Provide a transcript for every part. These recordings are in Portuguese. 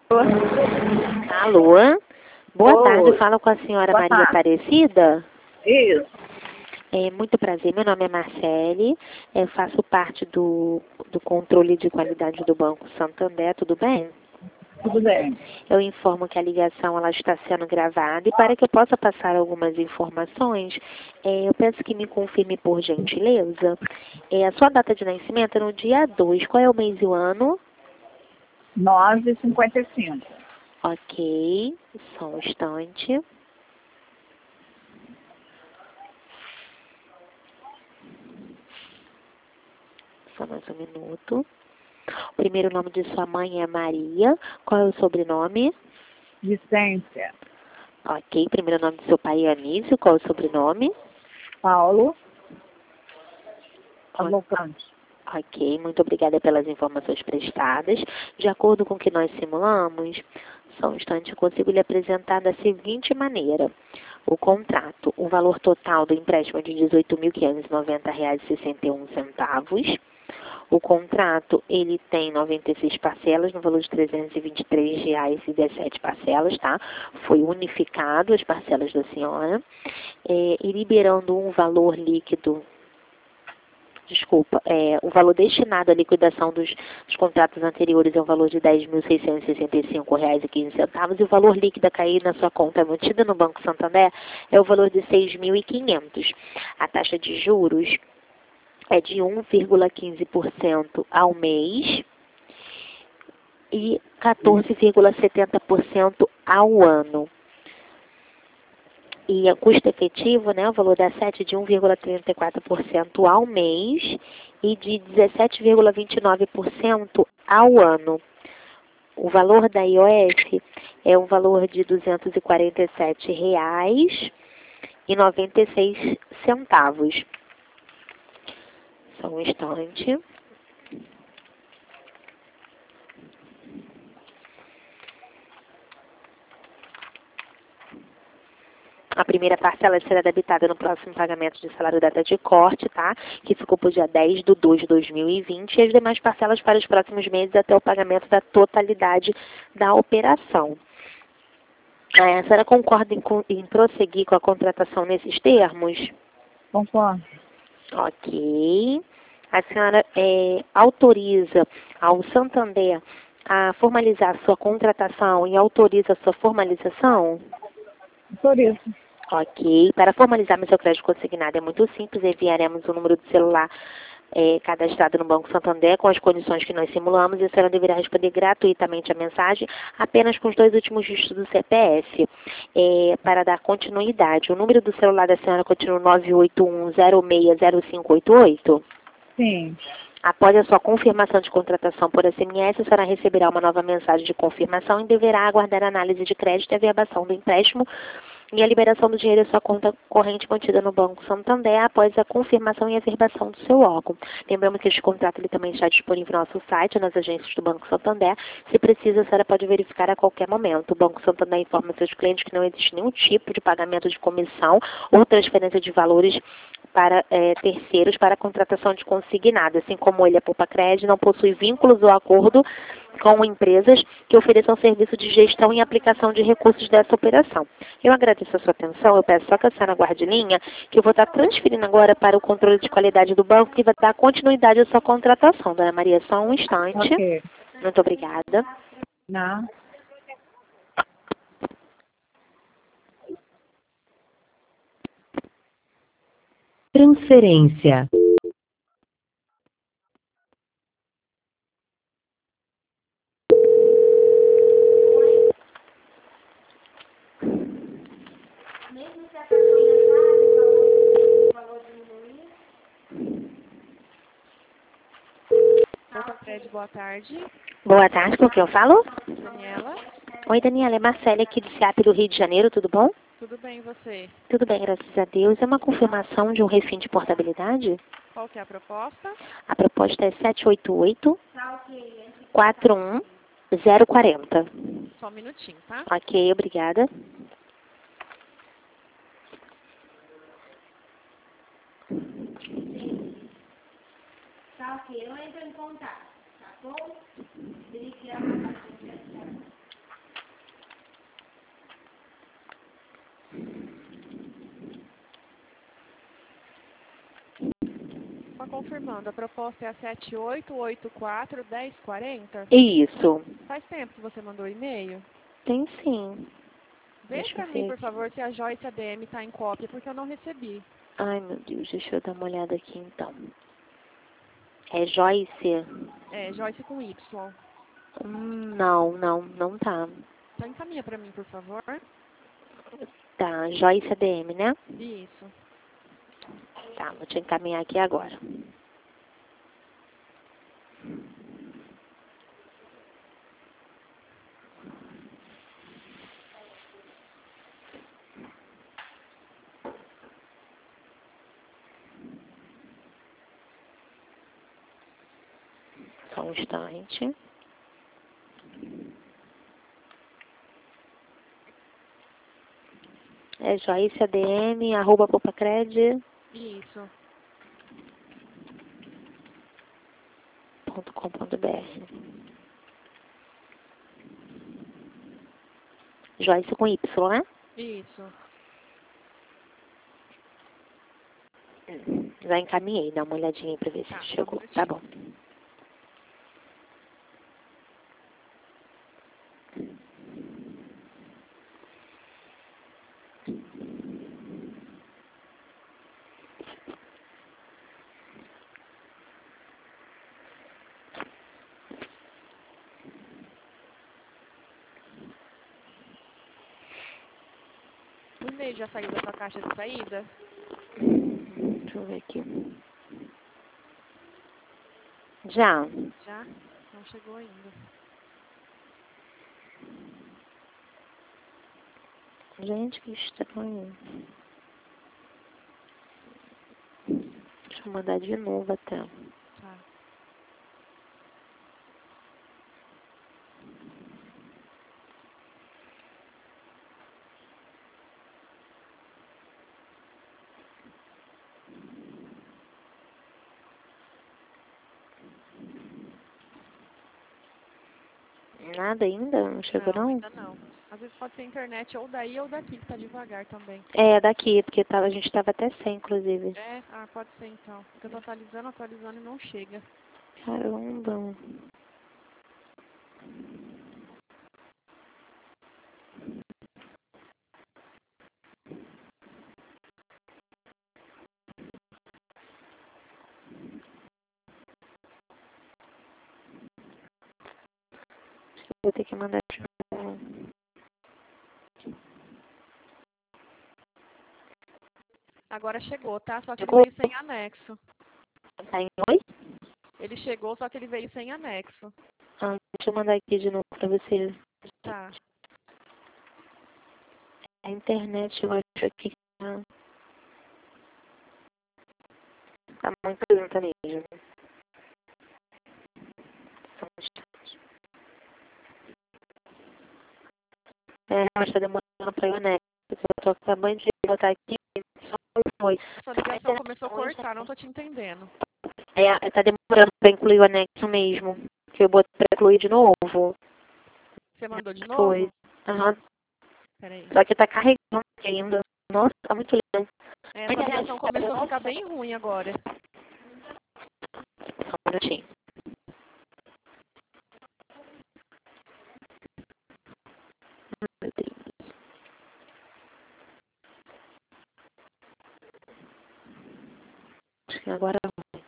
Alô? Boa tarde, Oi. falo com a senhora Boa Maria tarde. Aparecida. Isso. Muito prazer, meu nome é Marcele, faço parte do controle de qualidade do Banco Santander, tudo bem? Tudo bem. Eu informo que a ligação ela está sendo gravada e para que eu possa passar algumas informações, eu peço que me confirme por gentileza. A sua data de nascimento é no dia 2. Qual é o mês e o ano? 9h55. Ok, só um instante. Só mais um minuto. O primeiro nome de sua mãe é Maria. Qual é o sobrenome? Vicência. Ok. Primeiro nome de seu pai é Anísio. Qual é o sobrenome? Paulo. O- Cavalcante. Ok. Muito obrigada pelas informações prestadas. De acordo com o que nós simulamos, só um instante, eu consigo lhe apresentar da seguinte maneira. O contrato, o valor total do empréstimo é de R$ 18.590,61. O contrato, ele tem 96 parcelas, no valor de R$ 323,17 parcelas, tá? Foi unificado as parcelas da senhora, e liberando um valor líquido, o valor destinado à liquidação dos contratos anteriores é um valor de R$ 10.665,15, e o valor líquido a cair na sua conta mantida no Banco Santander é o valor de R$ 6.500. A taxa de juros é de 1,15% ao mês e 14,70% ao ano. E o custo efetivo, né, o valor da sete de 1,34% ao mês e de 17,29% ao ano. O valor da IOF é o valor de R$ 247,96. Só um instante. A primeira parcela será debitada no próximo pagamento de salário data de corte, tá? Que ficou para o dia 10/2/2020, e as demais parcelas para os próximos meses até o pagamento da totalidade da operação. A senhora concorda em prosseguir com a contratação nesses termos? Concordo. Ok. A senhora autoriza ao Santander a formalizar sua contratação e autoriza a sua formalização? Por isso. Ok. Para formalizarmos seu crédito consignado é muito simples. Enviaremos o número de celular cadastrado no Banco Santander com as condições que nós simulamos e a senhora deverá responder gratuitamente a mensagem apenas com os 2 últimos dígitos do CPF para dar continuidade. O número do celular da senhora continua 981060588? Sim. Após a sua confirmação de contratação por SMS, a senhora receberá uma nova mensagem de confirmação e deverá aguardar a análise de crédito e a verbação do empréstimo e a liberação do dinheiro em sua conta corrente mantida no Banco Santander após a confirmação e a verbação do seu órgão. Lembramos que este contrato ele também está disponível no nosso site, nas agências do Banco Santander. Se precisa, a senhora pode verificar a qualquer momento. O Banco Santander informa seus clientes que não existe nenhum tipo de pagamento de comissão ou transferência de valores para terceiros para a contratação de consignado, assim como ele, a Poupa Cred, não possui vínculos ou acordo com empresas que ofereçam serviço de gestão e aplicação de recursos dessa operação. Eu agradeço a sua atenção, eu peço só que a senhora guarde linha, que eu vou estar transferindo agora para o controle de qualidade do banco, que vai dar continuidade à sua contratação. Dona Maria, só um instante. Ok. Muito obrigada. Não. Transferência. Opa, Fred, boa tarde. Boa tarde, com quem eu falo? Daniela, Oi, Daniela, é Marcele aqui do CIAP do Rio de Janeiro, tudo bom? tudo bem e você? Tudo bem, graças a Deus. É uma confirmação de um refim de portabilidade? Qual que é a proposta? A proposta é 788-41040. Só um minutinho, tá? Ok, obrigada. Tá ok, eu entro em contato, tá bom? Obrigada. confirmando, a proposta é a 7884-1040? Isso. Faz tempo que você mandou o e-mail? Tem sim. Vê Deixa pra eu mim, ver por aqui. favor, se a Joyce ADM tá em cópia, porque eu não recebi. Ai, meu Deus, deixa eu dar uma olhada aqui então. É Joyce? É, Joyce com Y. Não tá. Então encaminha pra mim, por favor. Tá, Joyce ADM, né? Isso. Tá, vou te encaminhar aqui agora. Só um instante. É joyceadm, @popacred.com.br. Isso. Joyce com Y, né? Isso. Já encaminhei, dá uma olhadinha aí pra ver se Tá, só um chegou. Tá minutinho. bom. O e-mail já saiu da sua caixa de saída? Deixa eu ver aqui. Já. Já? Não chegou ainda. Gente, que estranho. Deixa eu mandar de novo até. Tá. Nada ainda? Não chegou Não, não? ainda não. Às vezes pode ser internet ou daí ou daqui, que tá devagar também. É, daqui, porque a gente tava até sem, inclusive. É? Ah, pode ser então. Porque eu tô atualizando e não chega. Caramba. Vou ter que mandar de novo. Agora chegou, tá? Só que ele Chegou? veio sem anexo. Tá em oi? Ele chegou, só que ele veio sem anexo. Ah, deixa eu mandar aqui de novo pra você. Tá. A internet, eu acho que tá muito lenta mesmo. Só um instante. É, mas tá demorando pra eu, né? Eu tô acabando de botar aqui, só foi. Sua ligação começou a cortar, não tô te entendendo. É, tá demorando pra incluir o anexo mesmo. Que eu botei pra incluir de novo. Você mandou de Foi. novo? Aham. Peraí. Só que tá carregando ainda. Nossa, tá muito lento. É, sua ligação começou a ficar bem ruim agora. Só um minutinho. Meu Deus. Acho que agora vai.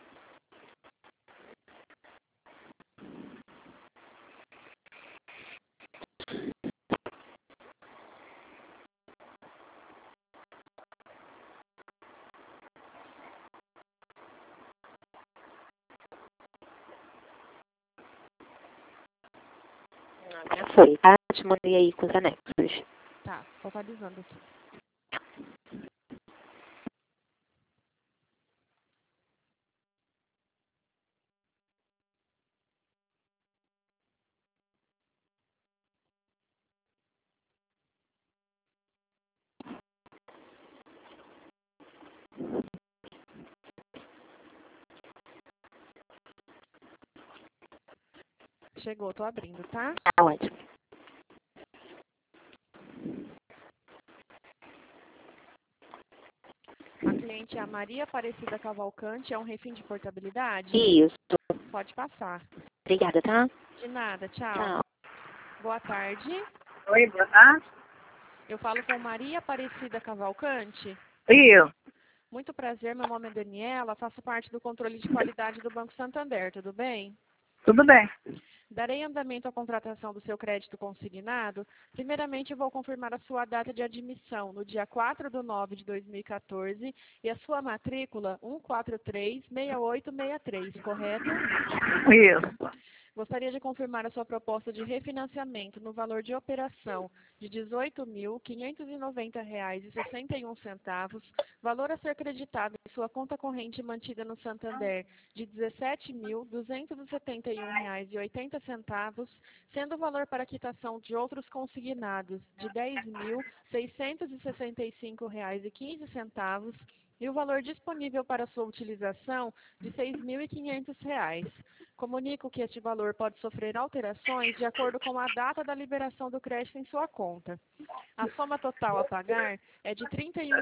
Já foi, tá? Te mandei aí com os anexos. Tá, tô atualizando aqui. Chegou, tô abrindo, tá? Tá ótimo. A cliente paciente é a Maria Aparecida Cavalcante, é um refém de portabilidade? Isso. Pode passar. Obrigada, tá? De nada, tchau. Tchau. Boa tarde. Oi, boa tarde. Eu falo com Maria Aparecida Cavalcante. Eu. Muito prazer, meu nome é Daniela, faço parte do controle de qualidade do Banco Santander, tudo bem? Tudo bem. Darei andamento à contratação do seu crédito consignado. Primeiramente, eu vou confirmar a sua data de admissão no dia 4/9/2014 e a sua matrícula 1436863, correto? Isso. Gostaria de confirmar a sua proposta de refinanciamento no valor de operação de R$ 18.590,61, valor a ser creditado em sua conta corrente mantida no Santander de R$ 17.271,80, sendo o valor para quitação de outros consignados de R$ 10.665,15 e o valor disponível para sua utilização de R$ 6.500. Comunico que este valor pode sofrer alterações de acordo com a data da liberação do crédito em sua conta. A soma total a pagar é de R$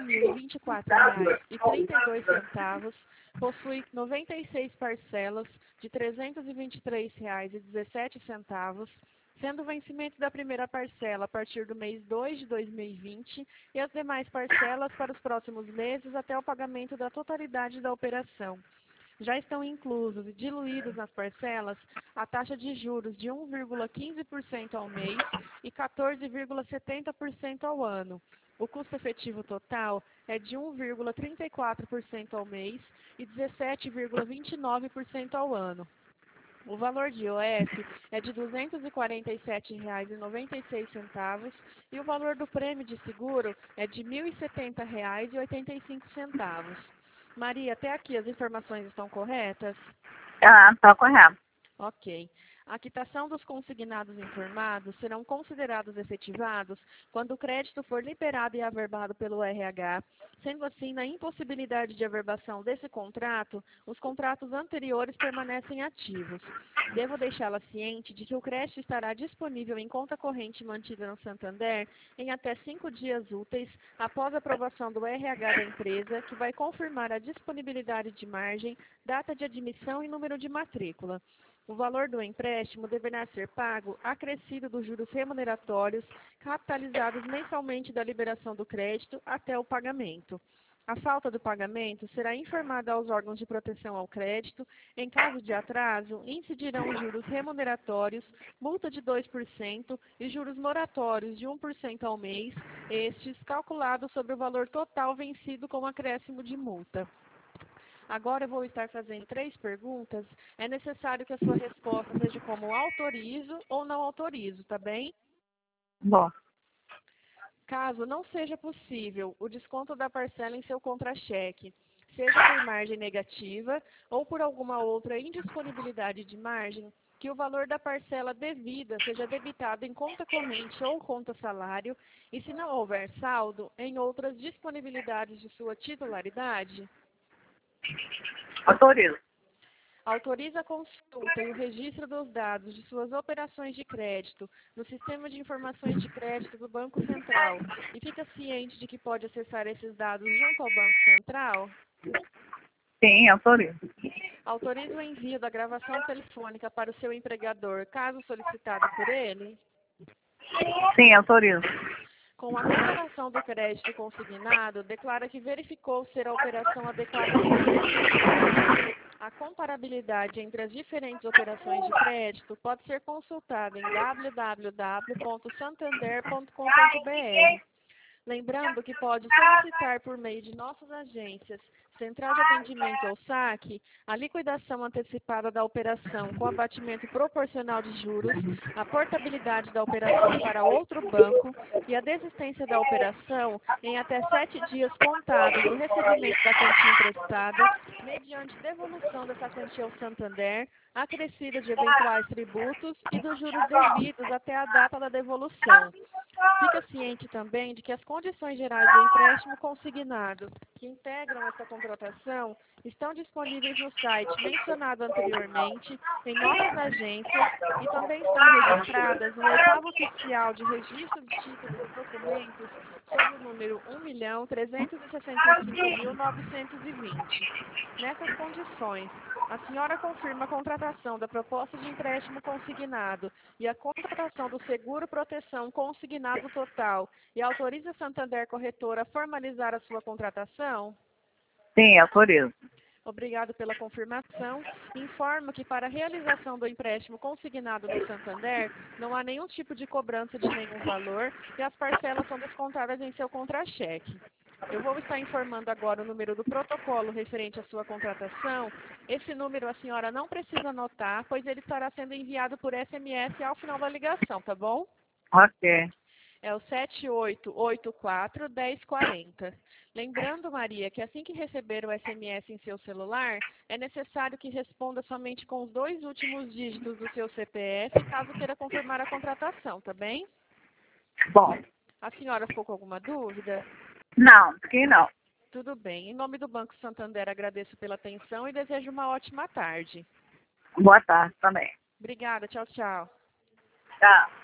31.024,32, possui 96 parcelas de R$ 323,17, sendo o vencimento da primeira parcela a partir do mês 2 de 2020 e as demais parcelas para os próximos meses até o pagamento da totalidade da operação. Já estão inclusos e diluídos nas parcelas a taxa de juros de 1,15% ao mês e 14,70% ao ano. O custo efetivo total é de 1,34% ao mês e 17,29% ao ano. O valor de IOF é de R$ 247,96 e o valor do prêmio de seguro é de R$ 1.070,85. Maria, até aqui as informações estão corretas? Tá correto. Ok. A quitação dos consignados informados serão considerados efetivados quando o crédito for liberado e averbado pelo RH. Sendo assim, na impossibilidade de averbação desse contrato, os contratos anteriores permanecem ativos. Devo deixá-la ciente de que o crédito estará disponível em conta corrente mantida no Santander em até 5 dias úteis após a aprovação do RH da empresa, que vai confirmar a disponibilidade de margem, data de admissão e número de matrícula. O valor do empréstimo deverá ser pago acrescido dos juros remuneratórios capitalizados mensalmente da liberação do crédito até o pagamento. A falta do pagamento será informada aos órgãos de proteção ao crédito. Em caso de atraso, incidirão os juros remuneratórios, multa de 2% e juros moratórios de 1% ao mês, estes calculados sobre o valor total vencido com acréscimo de multa. Agora eu vou estar fazendo 3 perguntas. É necessário que a sua resposta seja como autorizo ou não autorizo, tá bem? Bom. Caso não seja possível o desconto da parcela em seu contra-cheque, seja por margem negativa ou por alguma outra indisponibilidade de margem, que o valor da parcela devida seja debitado em conta corrente ou conta salário e, se não houver saldo, em outras disponibilidades de sua titularidade. Autorizo. Autoriza a consulta e o registro dos dados de suas operações de crédito no Sistema de Informações de Crédito do Banco Central e fica ciente de que pode acessar esses dados junto ao Banco Central? Sim, autorizo. Autoriza o envio da gravação telefônica para o seu empregador, caso solicitado por ele? Sim, autorizo. Com a comprovação do crédito consignado, declara que verificou ser a operação adequadamente executada. A comparabilidade entre as diferentes operações de crédito pode ser consultada em www.santander.com.br. Lembrando que pode solicitar por meio de nossas agências, Central de Atendimento ou SAC, a liquidação antecipada da operação com abatimento proporcional de juros, a portabilidade da operação para outro banco e a desistência da operação em até 7 dias contados do recebimento da quantia emprestada, mediante devolução dessa quantia ao Santander, acrescida de eventuais tributos e dos juros devidos até a data da devolução. Fica ciente também de que as condições gerais do empréstimo consignado, que integram essa contratação, estão disponíveis no site mencionado anteriormente, em nossas agências e também estão registradas no oitavo oficial de registro de títulos e documentos sob o número 1.365.920. Nessas condições, a senhora confirma a contratação da proposta de empréstimo consignado e a contratação do seguro proteção consignado total e autoriza a Santander Corretora a formalizar a sua contratação? Sim, autorizo. Obrigado pela confirmação. Informo que para a realização do empréstimo consignado do Santander, não há nenhum tipo de cobrança de nenhum valor e as parcelas são descontadas em seu contra-cheque. Eu vou estar informando agora o número do protocolo referente à sua contratação. Esse número a senhora não precisa anotar, pois ele estará sendo enviado por SMS ao final da ligação, tá bom? Ok. É o 7884-1040. Lembrando, Maria, que assim que receber o SMS em seu celular, é necessário que responda somente com os 2 últimos dígitos do seu CPF, caso queira confirmar a contratação, tá bem? Bom. A senhora ficou com alguma dúvida? Não, aqui não. Tudo bem. Em nome do Banco Santander, agradeço pela atenção e desejo uma ótima tarde. Boa tarde também. Obrigada. Tchau, tchau. Tchau.